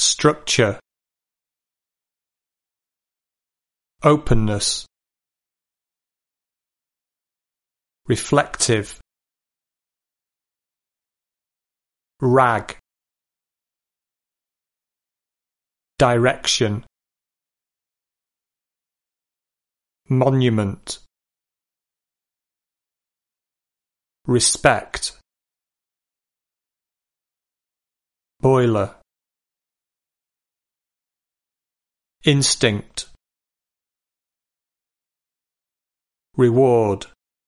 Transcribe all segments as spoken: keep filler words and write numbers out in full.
structure, openness, reflective, rag, direction, monument, respect, boiler, instinct, reward,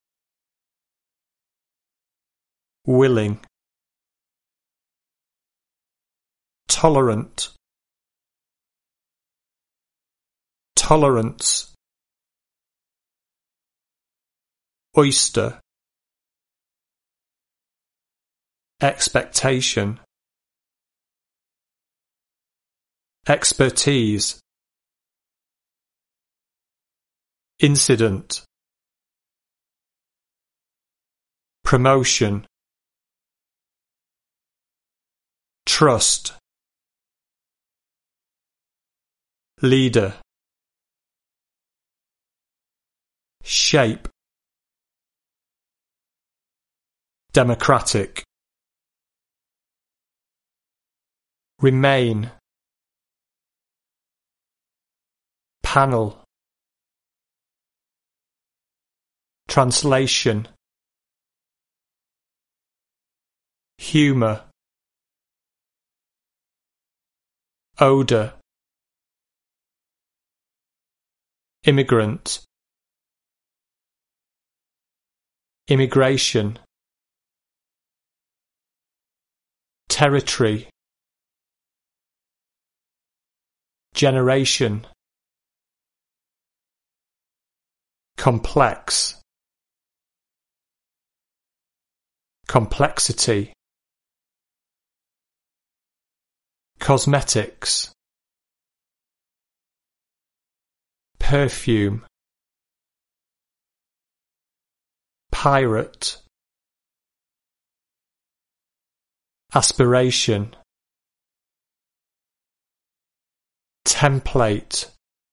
willing, tolerant, tolerance, oyster, expectation, expertise, incident, promotion, trust, leader, shape, democratic, remain, panel, translation, humour, odour, immigrant, immigration, territory, generation, complex, complexity, cosmetics, perfume, pirate, aspiration, template,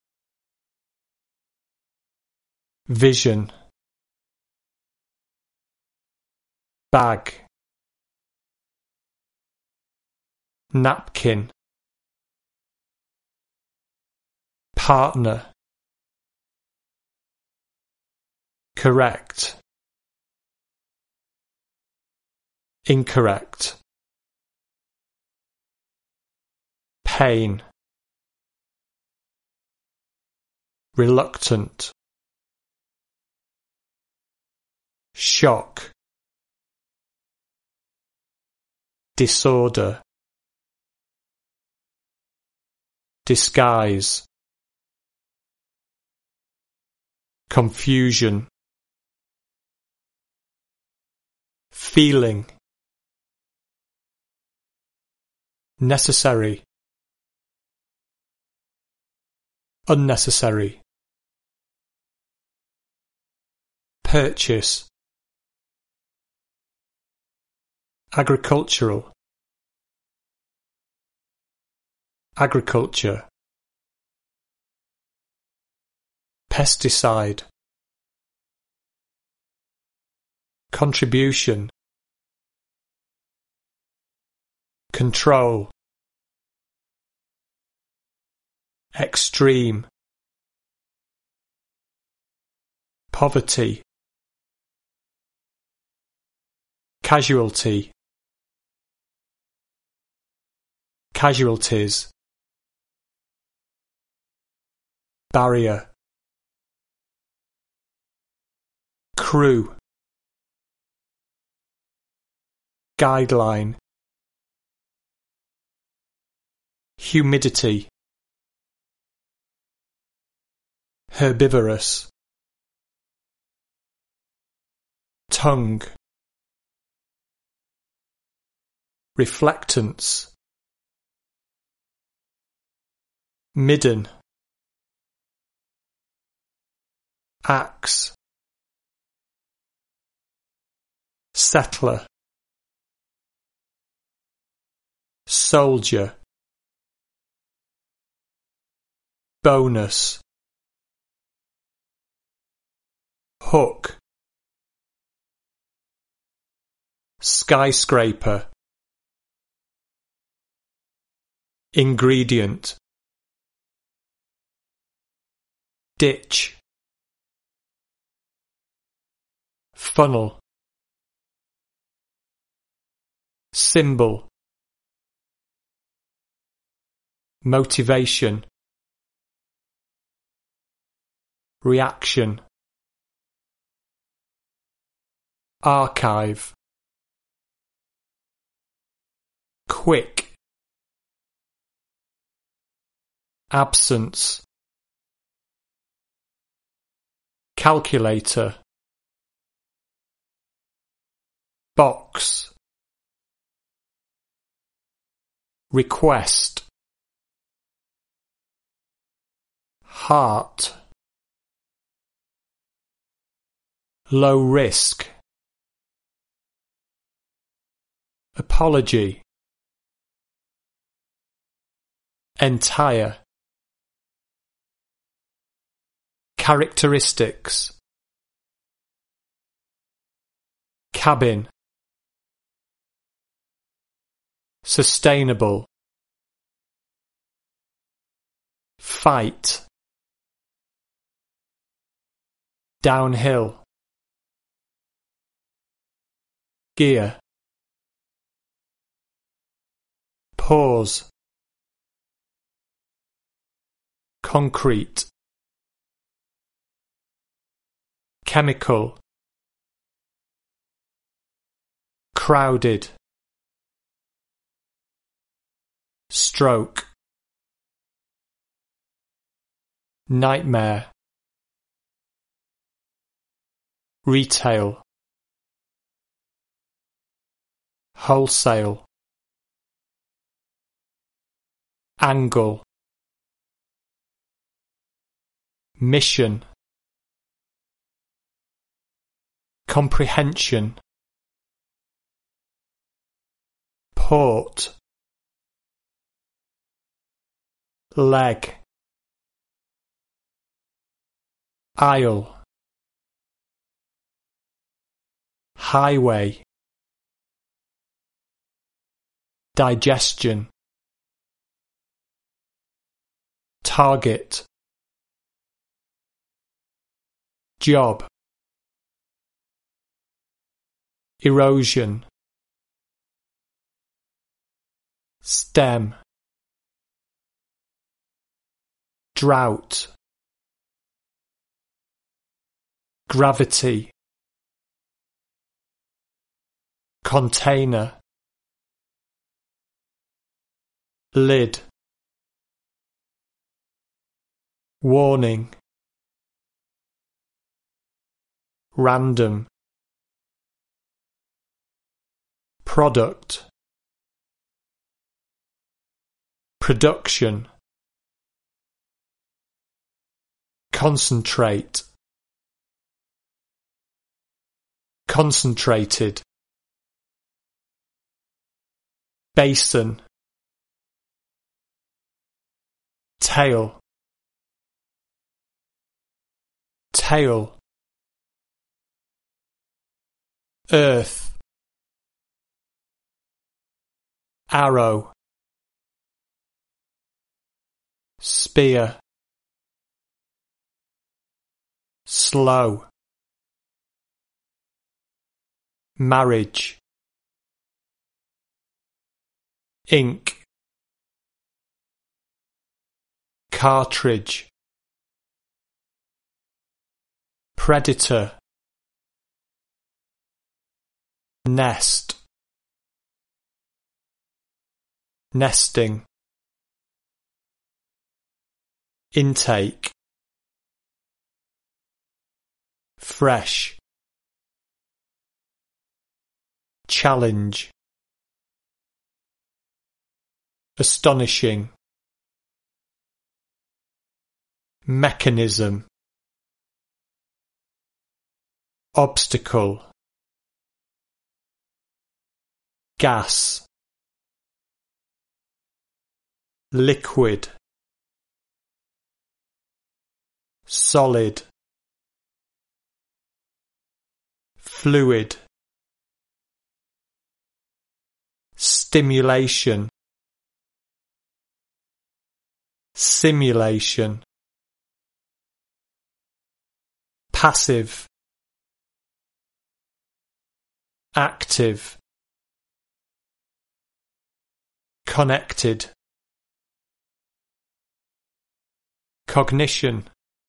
vision, bag, napkin, partner, correct, incorrect, pain, reluctant, shock, disorder, disguise, confusion, feeling, necessary, unnecessary, purchase, agricultural, agriculture, pesticide, contribution, control, extreme, poverty, casualty, casualties, barrier, crew, guideline, humidity, herbivorous, tongue, reflectance, midden, axe, settler, soldier, bonus, hook, skyscraper, ingredient, ditch, funnel, symbol, motivation, reaction, archive, quick, absence, calculator, box, request, heart, low risk, apology, entire, characteristics, cabin, sustainable, fight, downhill, gear, pause, concrete, chemical, crowded, stroke, nightmare, retail, wholesale, angle, mission, comprehension, port, leg, aisle, highway, digestion, target, job, erosion, stem, drought, gravity, container, lid, warning, random, product, production, concentrate, concentrated, basin, tail, tail, earth, arrow, spear, slow, marriage, ink, cartridge, predator, nest, nesting, intake, fresh, challenge, astonishing, mechanism, obstacle, gas, liquid, solid, fluid, stimulation, simulation, passive, active, connected, cognition,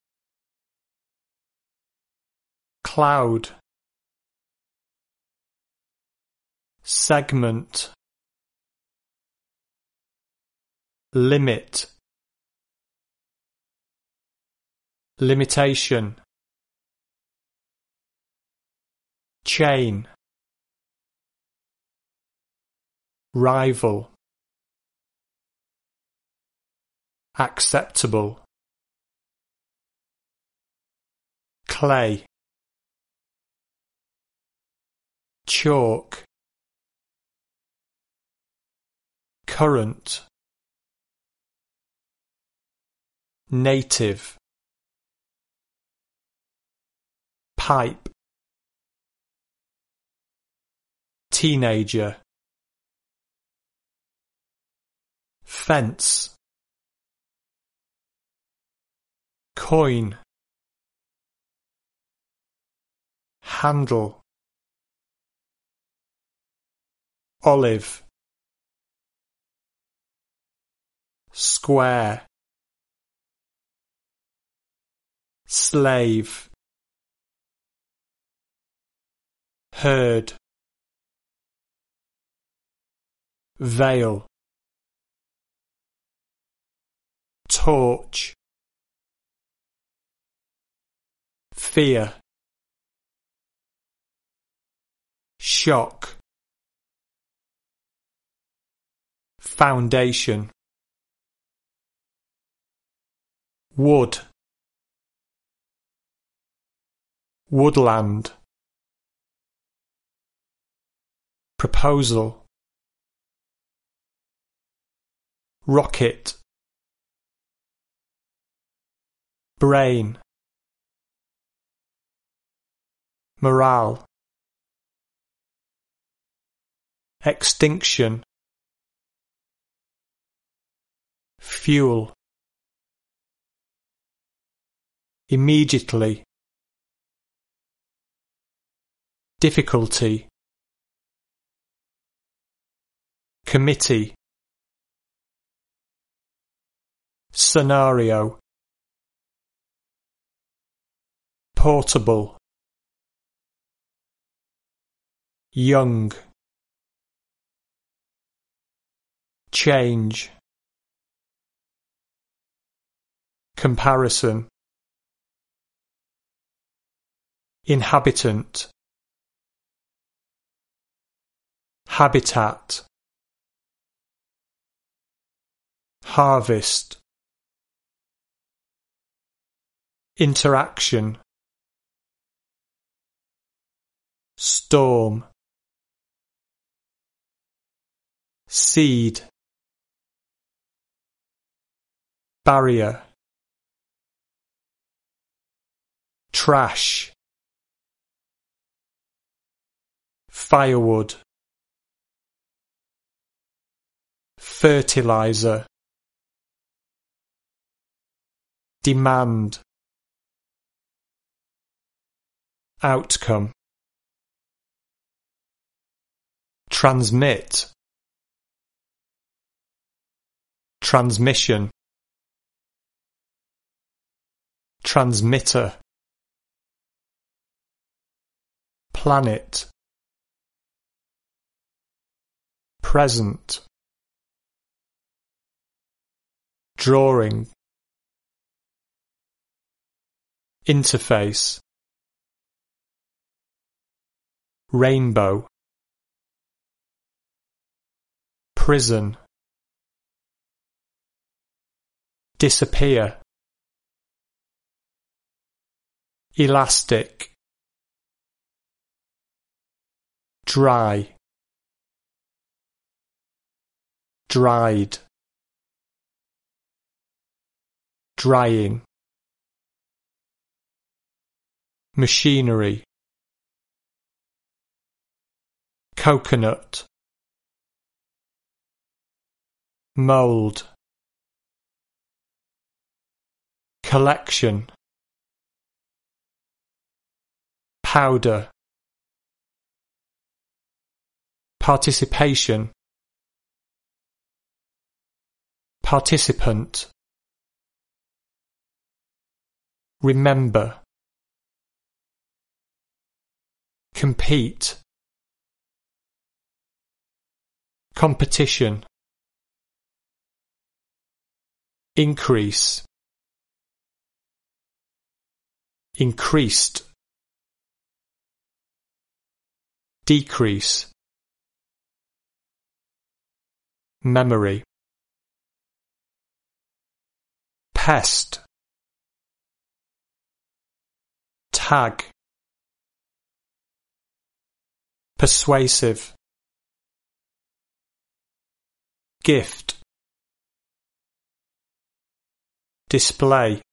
cloud, segment, limit, limitation, chain, rival, acceptable, clay, chalk, current, native, pipe, teenager, fence, coin, handle, olive, square, slave, herd, veil, torch, fear, shock, foundation, wood, woodland, proposal, rocket, brain, morale, extinction, fuel, immediately, difficulty, committee, scenario, portable, young, change, comparison, inhabitant, habitat, harvest, interaction, storm, seed, barrier, trash, firewood, fertilizer, demand, outcome, transmit, transmission, transmitter, planet, present, drawing, interface, rainbow, prison, disappear, elastic, dry, dried, drying, machinery, coconut, mold, collection, powder, participation, participant, remember, compete, competition, increase, increased, decrease, memory, pest, tag, persuasive, gift, display,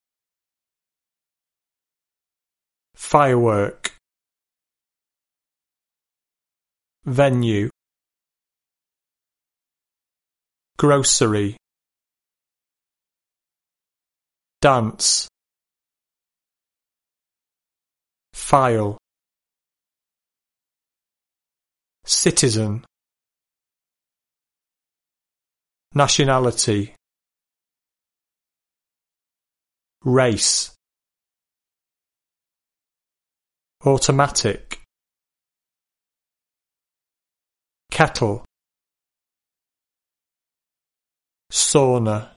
firework, venue, grocery, dance, file, citizen, nationality, race, automatic, kettle, sauna,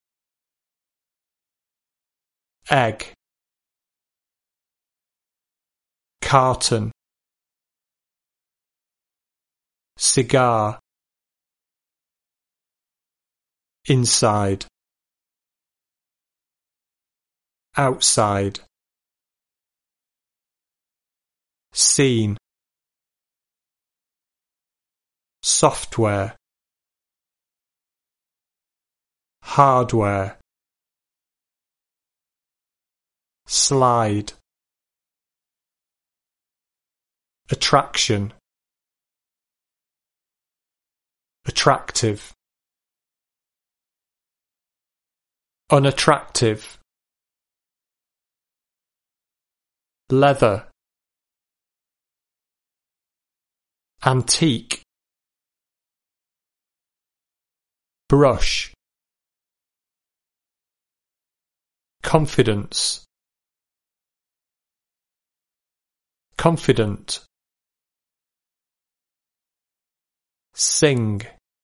egg, carton, cigar, inside, outside, scene, software, hardware, slide, attraction, attractive, unattractive, leather, antique, brush, confidence, confident, sing,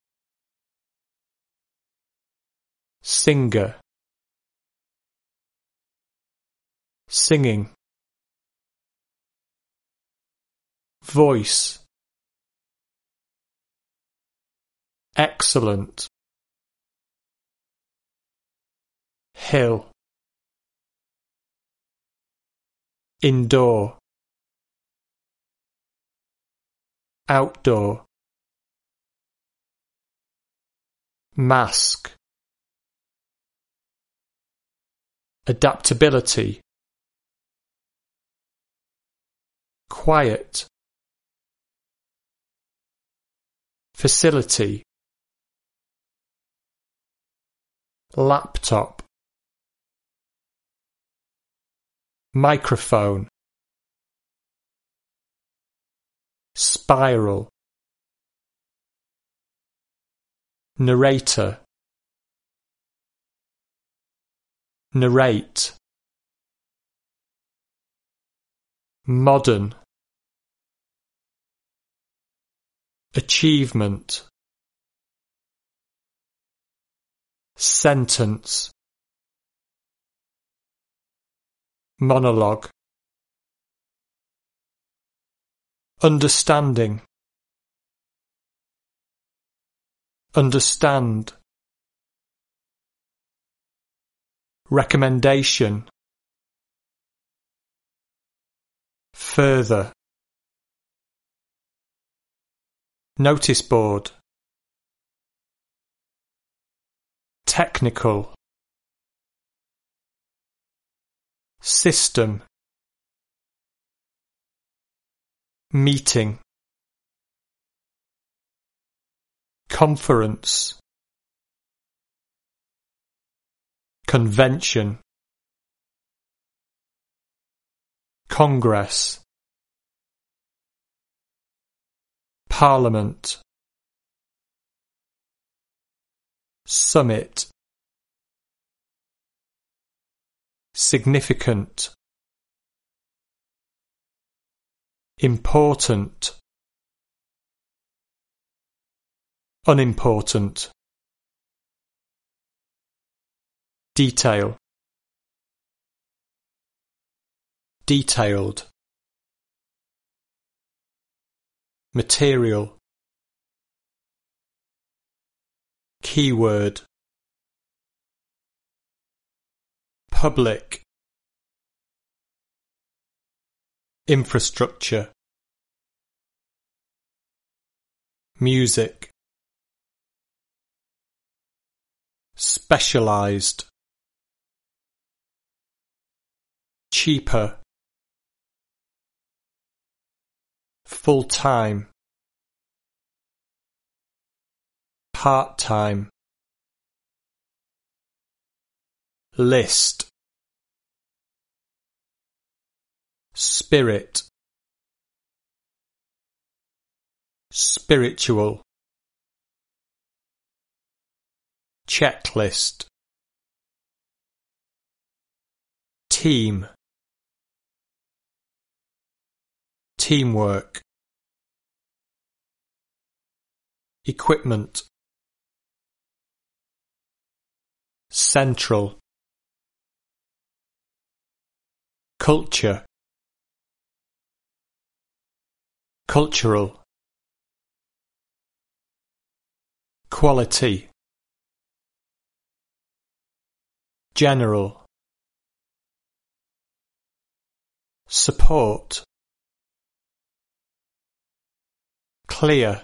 singer, singing, voice, excellent, hill, indoor, outdoor, mask, adaptability, quiet, facility, laptop, microphone, spiral, narrator, narrate, modern, achievement, sentence, monologue, understanding, understand, recommendation, further, notice board, technical, system, meeting, conference, convention, congress, parliament, summit, significant, important, unimportant, detail, detailed, material, keyword, public, infrastructure, music, specialized, cheaper, full-time, part-time, list, spirit, spiritual, checklist, team, teamwork, equipment, central, culture, cultural, quality, general, support, clear,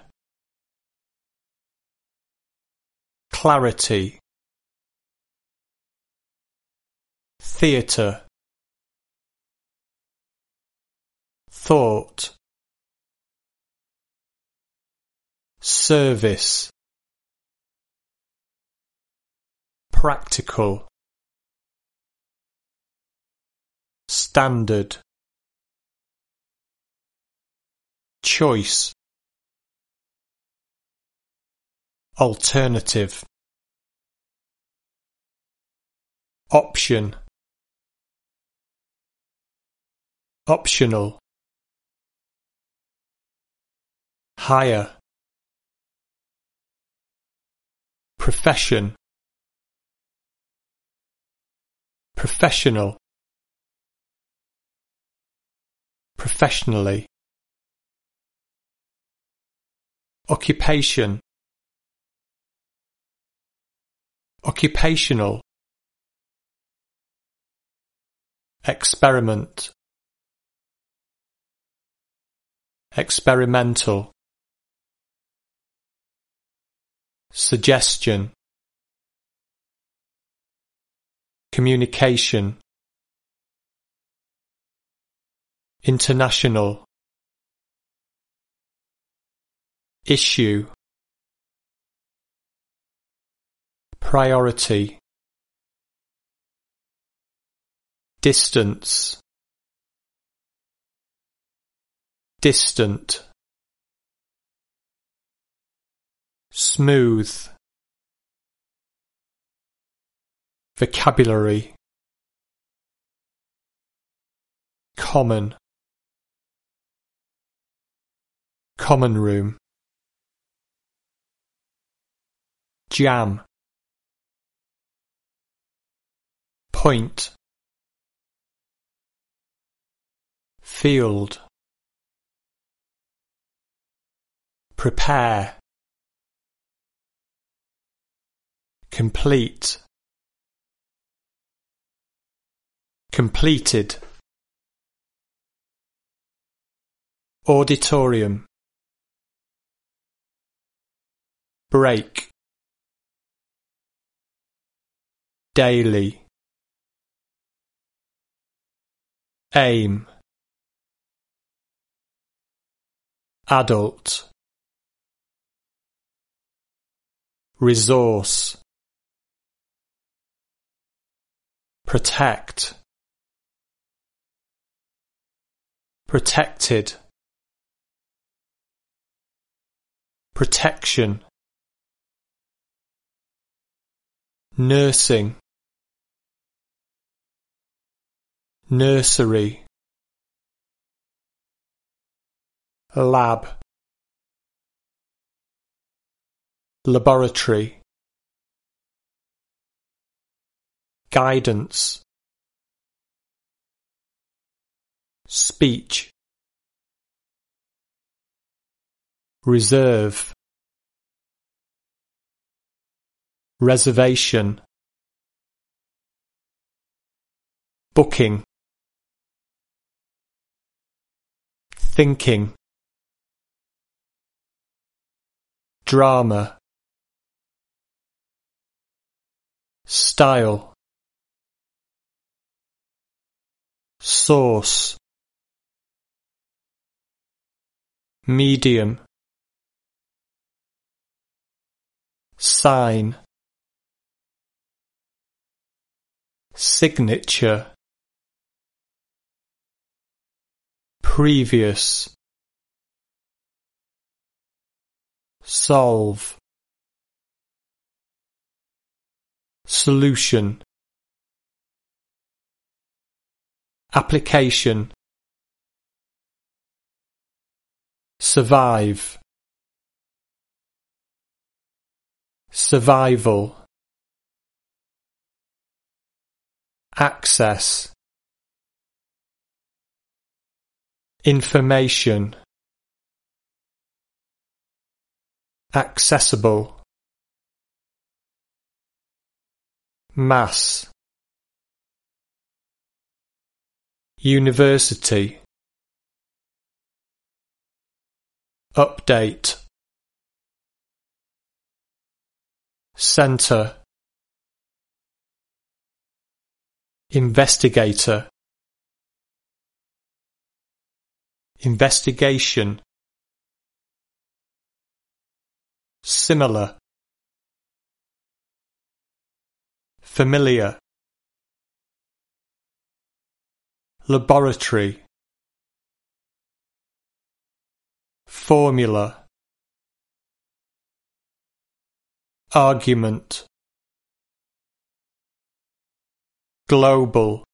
clarity, theatre, thought, service, practical, standard, choice, alternative, option, optional, hire, profession, professional, professionally, occupation, occupational, experiment, experimental, suggestion, communication, international, issue, priority, distance, distant, smooth, vocabulary, common, common room, jam, point, field, prepare, complete, completed, auditorium, break, daily, aim, adult, resource, protect, protected, protection, nursing, nursery, lab, laboratory, guidance, speech, reserve, reservation, booking, thinking, drama, style, source, medium, sign, signature, previous, solve, solution, application, survive, survival, access, information, accessible, mass, university, update, centre, investigator, investigation, similar, familiar, laboratory, formula, argument, global,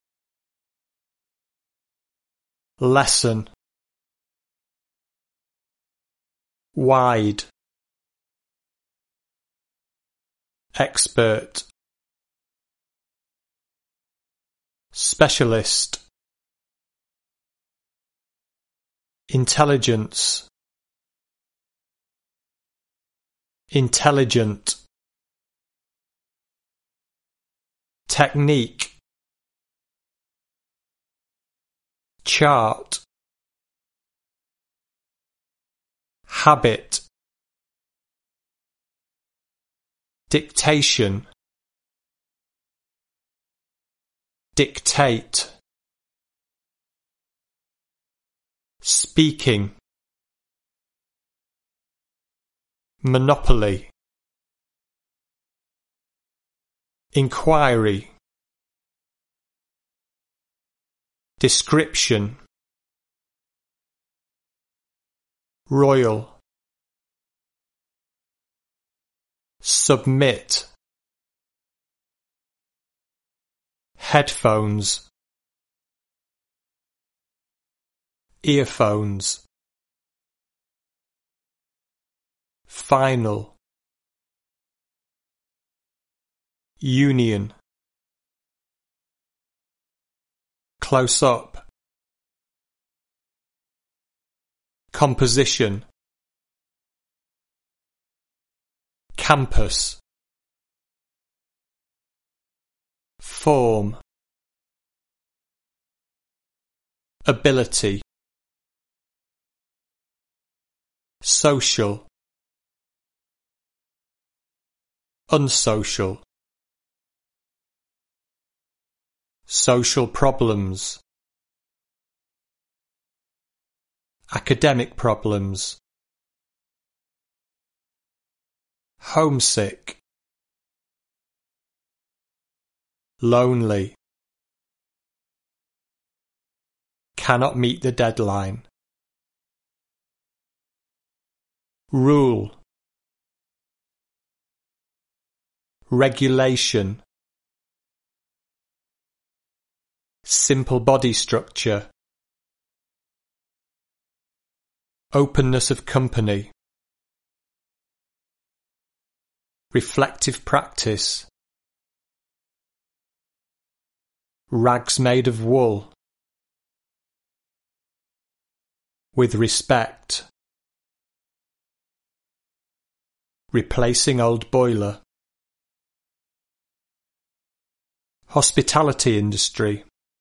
lesson, wide, expert, specialist, intelligence, intelligent, technique, chart, habit, dictation, dictate, speaking, monopoly, inquiry, description, royal, submit, headphones, earphones, final, union, close up, composition, campus, form, ability, social, unsocial, social problems, academic problems, homesick, lonely, cannot meet the deadline, rule, regulation, simple body structure, openness of company, reflective practice, rags made of wool, with respect, replacing old boiler, hospitality industry,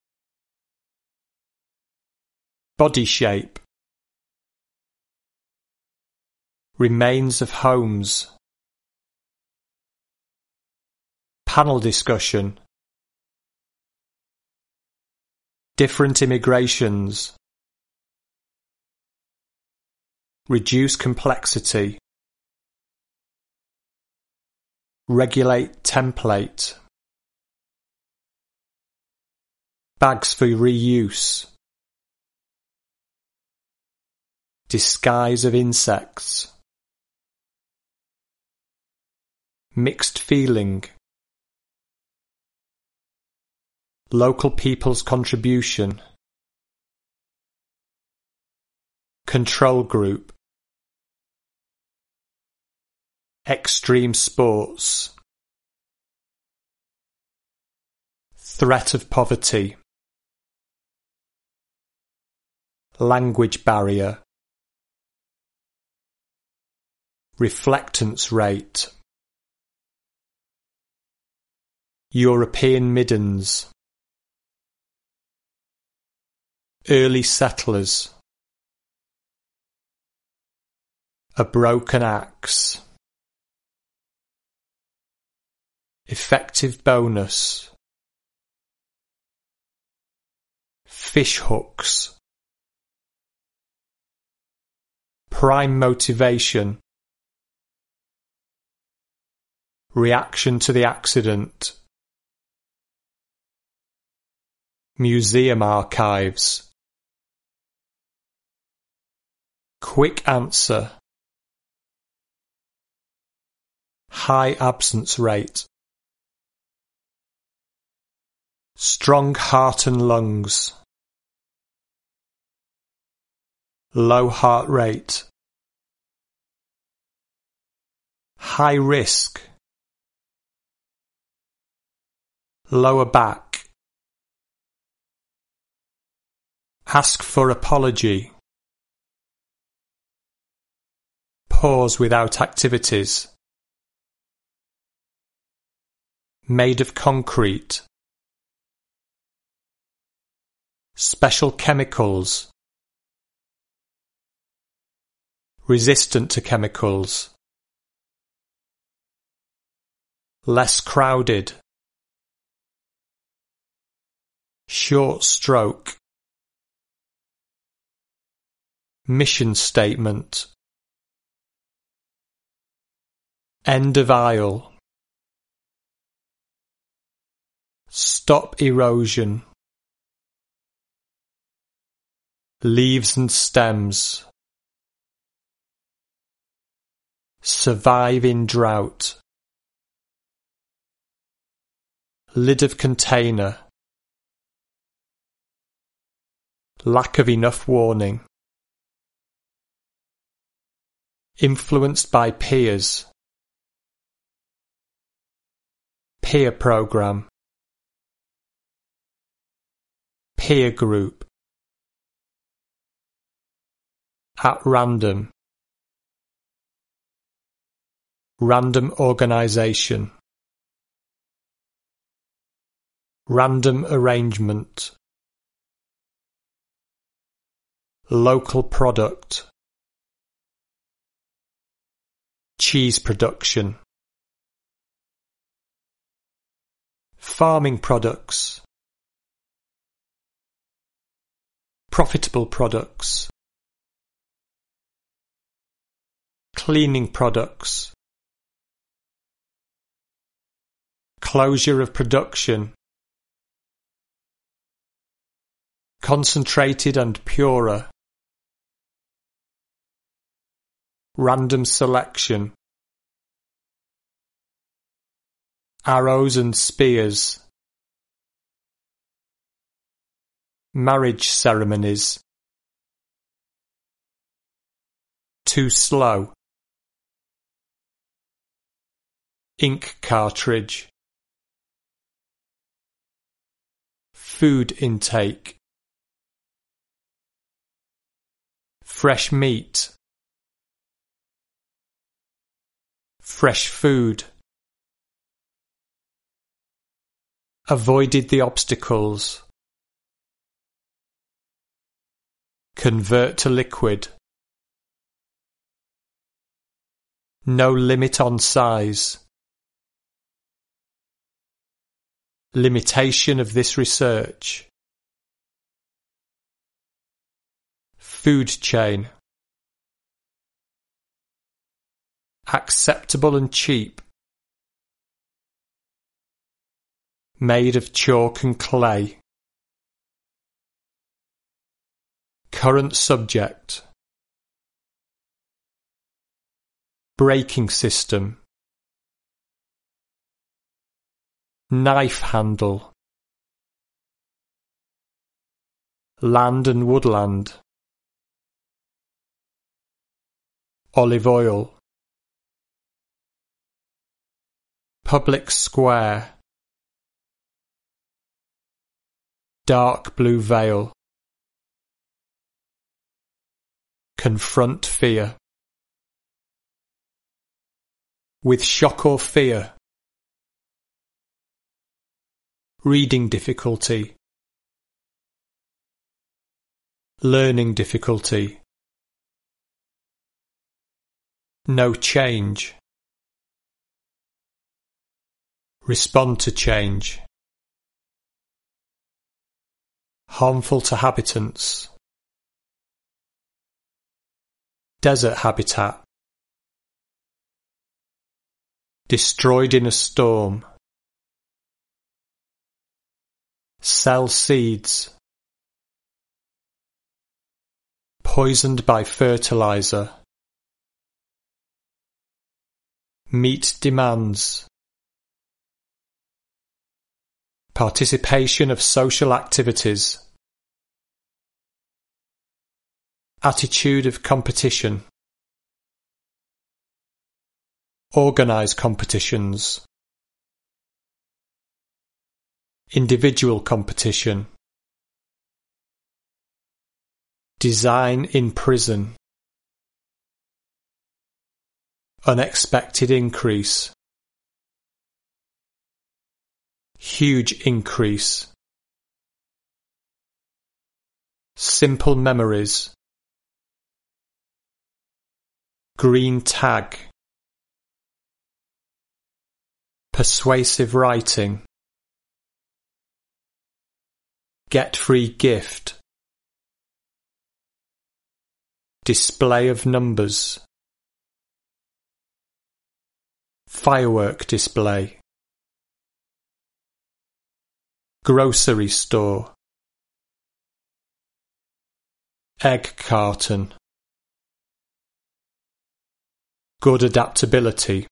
body shape, remains of homes, panel discussion, different immigrations, reduce complexity, regulate template, bags for reuse, disguise of insects, mixed feeling, local people's contribution, control group, extreme sports, threat of poverty, language barrier, reflectance rate, European middens, early settlers, a broken axe, effective bonus, fish hooks, prime motivation, reaction to the accident, museum archives, quick answer, high absence rate, strong heart and lungs, low heart rate, high risk, lower back, ask for apology, pause without activities, made of concrete, special chemicals, resistant to chemicals, less crowded, short stroke, mission statement, end of aisle, stop erosion, leaves and stems, survive in drought, lid of container, lack of enough warning, influenced by peers, peer program, peer group, at random, random organization, random arrangement, local product, cheese production, farming products, profitable products, cleaning products, closure of production, concentrated and purer, random selection, arrows and spears, marriage ceremonies, too slow, ink cartridge, food intake, fresh meat, fresh food, avoided the obstacles, convert to liquid, no limit on size, limitation of this research, food chain, acceptable and cheap, made of chalk and clay, current subject, braking system, knife handle, land and woodland, olive oil, public square, dark blue veil, confront fear, with shock or fear, reading difficulty, learning difficulty, no change, respond to change, harmful to habitants, desert habitat, destroyed in a storm, sell seeds, poisoned by fertilizer, meet demands, participation of social activities, attitude of competition, organize competitions, individual competition, design in prison, unexpected increase, huge increase, simple memories, green tag, persuasive writing, get free gift, display of numbers, firework display, grocery store, egg carton, good adaptability,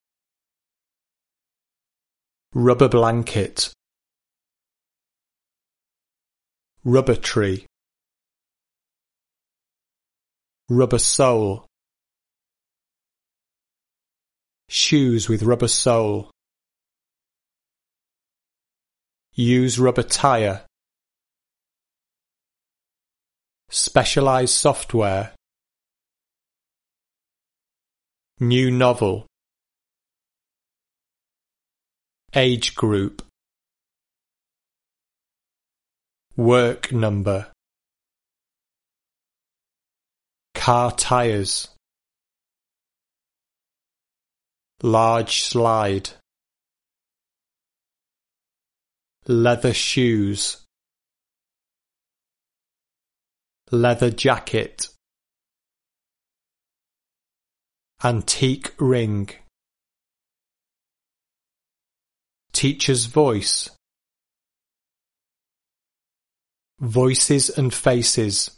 rubber blanket, rubber tree, rubber sole, shoes with rubber sole, use rubber tire, specialized software, new novel, age group, work number, car tires, large slide, leather shoes, leather jacket, Antique ring. Teacher's voice. Voices and faces.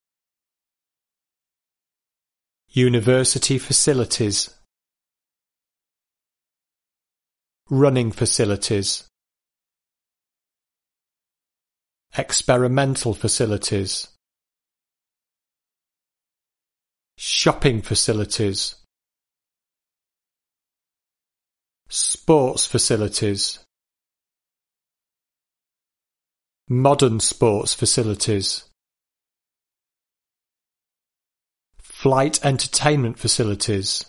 University facilities. Running facilities. Experimental facilities. Shopping facilities. Sports facilities. Modern sports facilities. Flight entertainment facilities.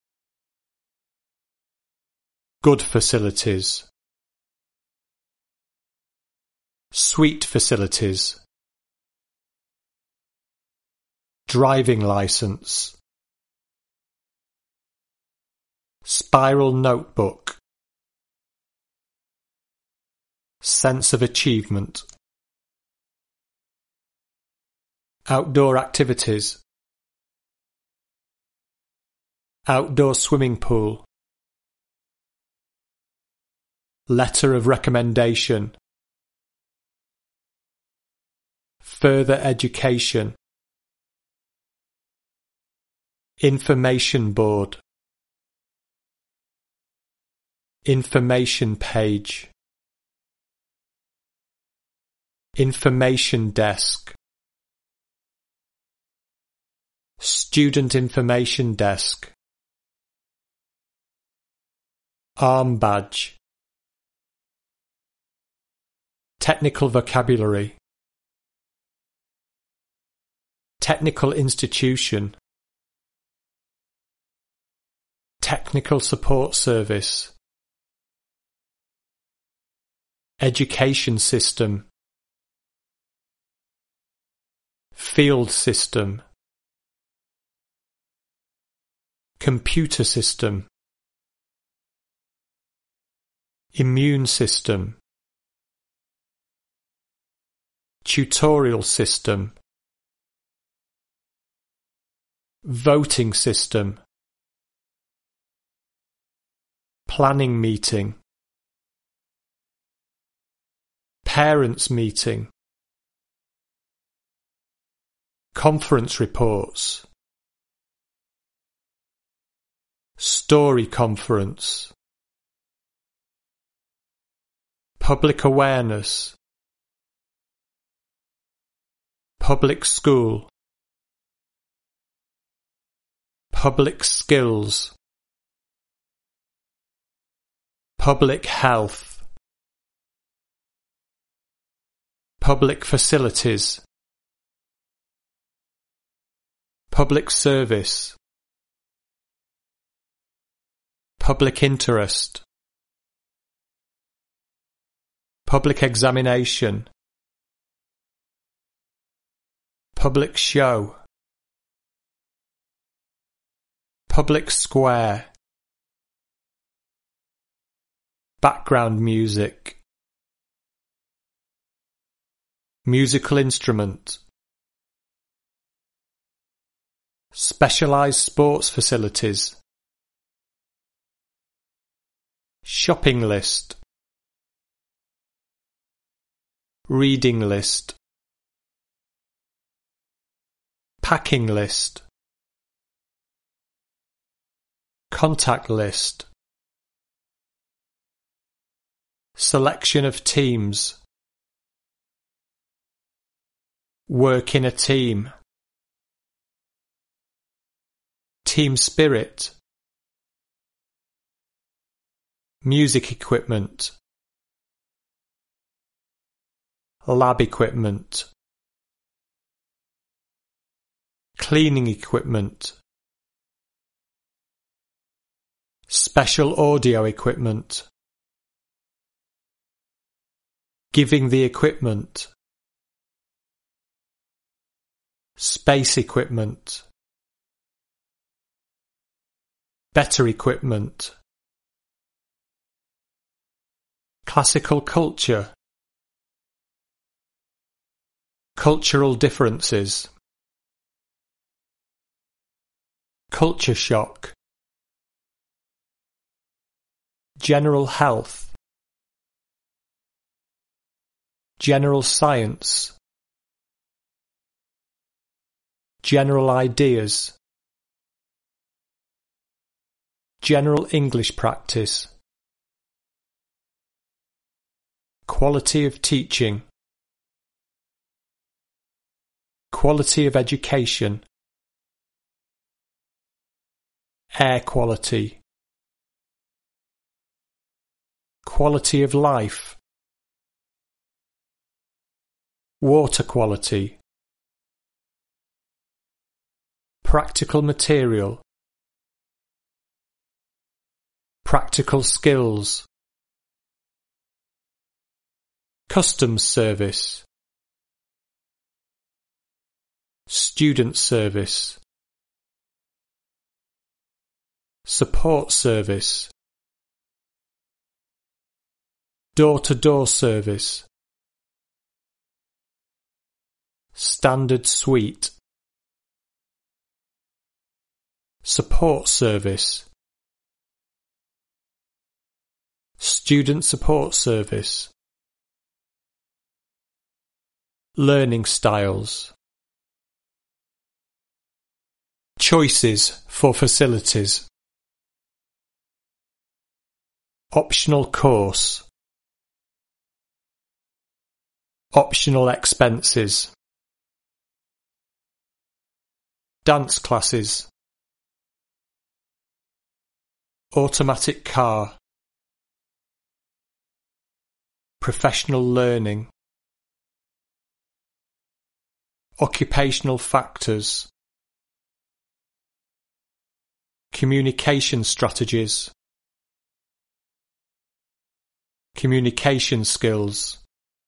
Good facilities. Suite facilities. Driving license. Spiral notebook. Sense of achievement. Outdoor activities. Outdoor swimming pool. Letter of recommendation. Further education. Information board. Information page. Information desk. Student information desk. Arm badge. Technical vocabulary. Technical institution. Technical support service. Education system. Field system. Computer system. Immune system. Tutorial system. Voting system. Planning meeting. Parents meeting. Conference reports. Story conference. Public awareness. Public school. Public skills. Public health. Public facilities. Public service. Public interest. Public examination. Public show. Public square. Background music. Musical instrument. Specialized sports facilities. Shopping list. Reading list. Packing list. Contact list. Selection of teams. Work in a team. Team spirit. Music equipment. Lab equipment. Cleaning equipment. Special audio equipment. Giving the equipment. Space equipment. Better equipment. Classical culture. Cultural differences. Culture shock. general health, general science, general ideas, general English practice, quality of teaching, quality of education, air quality, quality of life, water quality, practical material, practical skills, customs service, student service, support service, door-to-door service, standard suite, support service, student support service, learning styles, choices for facilities, optional course, optional expenses, dance classes, automatic car, professional learning, occupational factors, communication strategies, communication skills,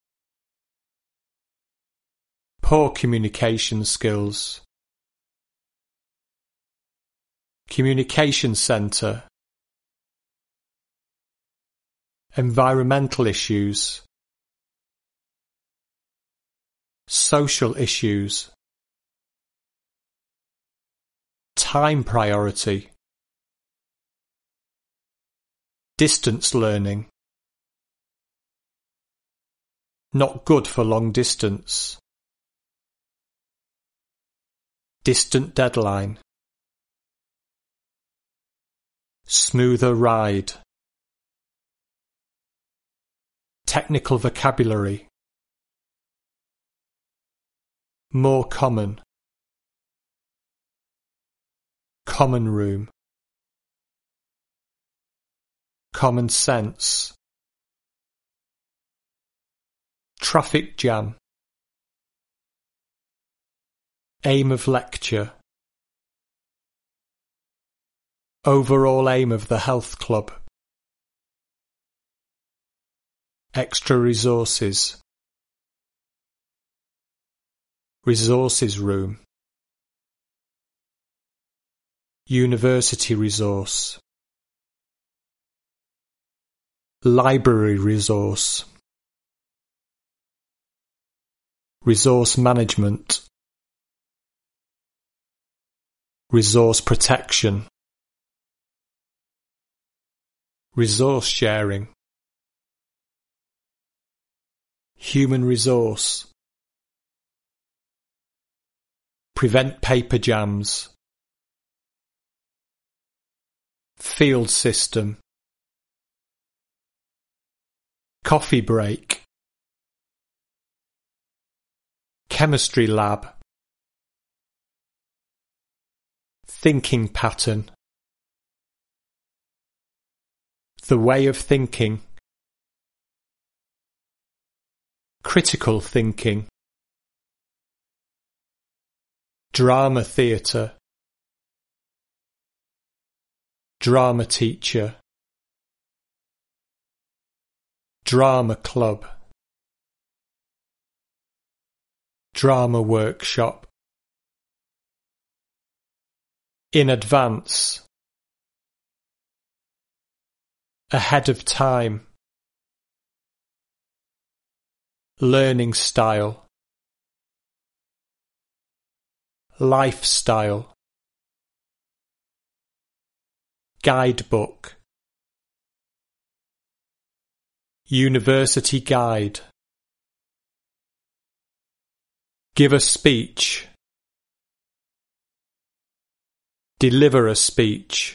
poor communication skills, communication centre, environmental issues, social issues, time priority, distance learning, not good for long distance, distant deadline, smoother ride, technical vocabulary, more common, common room, common sense, traffic jam, aim of lecture, overall aim of the health club, extra resources, resources room, university resource, library resource, resource management, resource protection, resource sharing, human resource, prevent paper jams, field system, coffee break, chemistry lab, thinking pattern, the way of thinking, critical thinking, drama theatre, drama teacher, drama club, drama workshop, in advance, ahead of time, learning style, lifestyle, guidebook, University guide. Give a speech. Deliver a speech.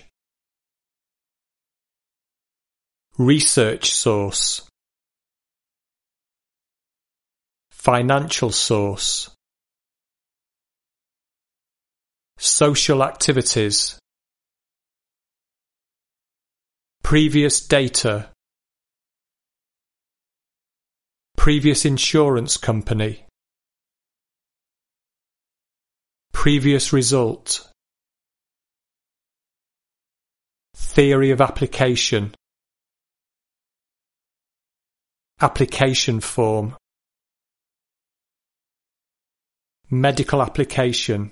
Research source. Financial source. Social activities. Previous data. Previous insurance company. Previous result. Theory of application. Application form. Medical application.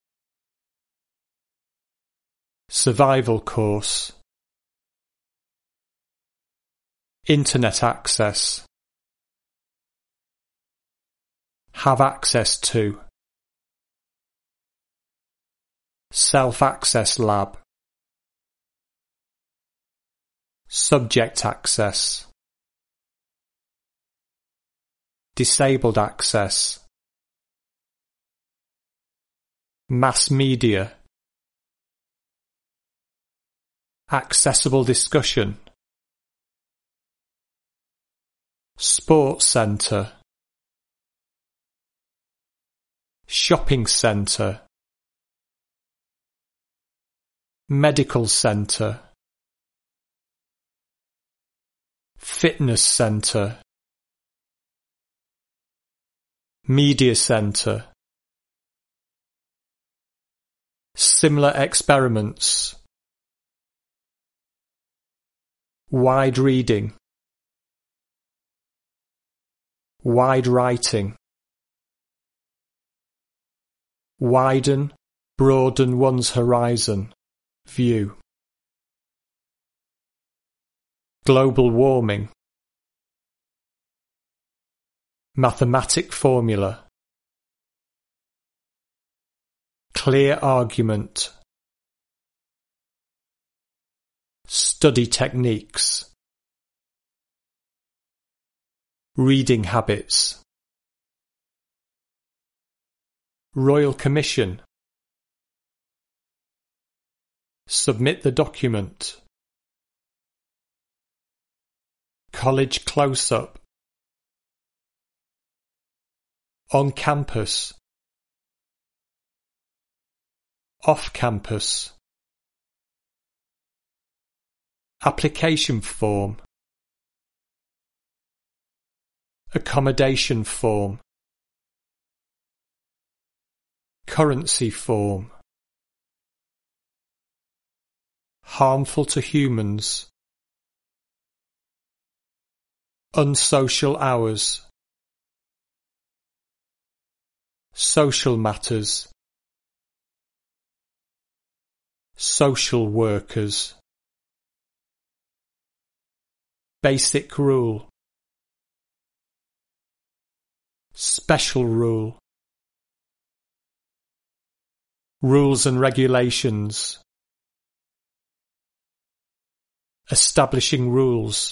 Survival course. Internet access. Have access to. Self-access lab. Subject access. Disabled access. Mass media. Accessible discussion. Sports centre. Shopping centre. Medical centre. Fitness centre. Media centre. Similar experiments. Wide reading. Wide writing. Widen, broaden one's horizon. View. Global warming. Mathematic formula. Clear argument. Study techniques. Reading habits. Royal Commission. Submit the document. College close-up. On campus. Off campus. Application form. Accommodation form. Currency form. Harmful to humans. Unsocial hours. Social matters. Social workers. Basic rule. Special rule. Rules and regulations. Establishing rules.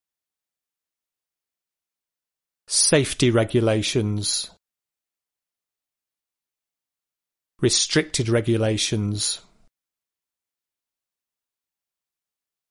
Safety regulations. Restricted regulations.